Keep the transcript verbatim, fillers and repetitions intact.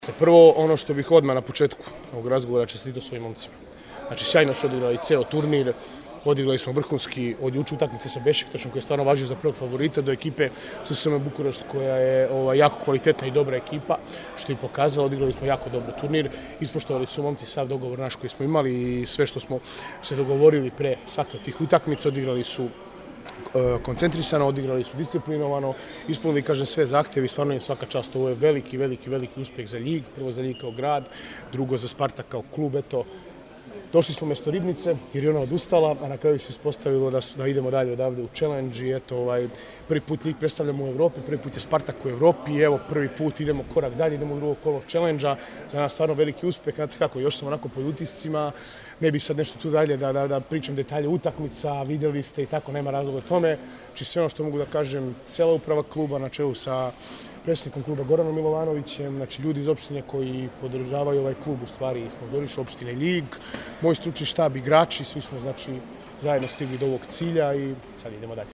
Prvo, ono što bih odmah na početku ovog razgovora čestitao svojim momcima. Znači, sjajno su odigrali ceo turnir, odigrali smo vrhunski od juče utakmice sa Bešiktašom, koji je stvarno važio za prvog favorita, do ekipe S S M Bukurešt, koja je ovaj, jako kvalitetna i dobra ekipa, što je pokazala. Odigrali smo jako dobro turnir, ispoštovali su momci sav dogovor naš koji smo imali i sve što smo se dogovorili pre svake od tih utakmica. Odigrali su koncentrisano, odigrali su disciplinovano, ispunili, kažem, sve zahteve i stvarno im svaka čast. Ovo je veliki, veliki, veliki uspeh za Ljig, prvo za Ljig kao grad, drugo za Spartak kao klub. Eto, došli smo mesto Ribnice jer je ona odustala, a na kraju se ispostavilo da, da idemo dalje odavde u challenge i eto, ovaj, prvi put Ljig predstavljamo u Evropi, prvi put je Spartak u Evropi i evo prvi put idemo korak dalje, idemo u drugo kolo challenge-a. Za nas stvarno veliki uspeh, znate kako, još sam onako pod utiscima, ne bih sad nešto tu dalje da, da, da pričam detalje utakmica, videli ste i tako, nema razloga o tome. Znači sve ono što mogu da kažem, cela uprava kluba na čelu sa predsjednikom kluba Goranom Milovanovićem, znači ljudi iz opštine koji podržavaju ovaj klub, u stvari sponzorišu opštine Ljig, moj stručni štab, igrači, svi smo znači zajedno stigli do ovog cilja i sad idemo dalje.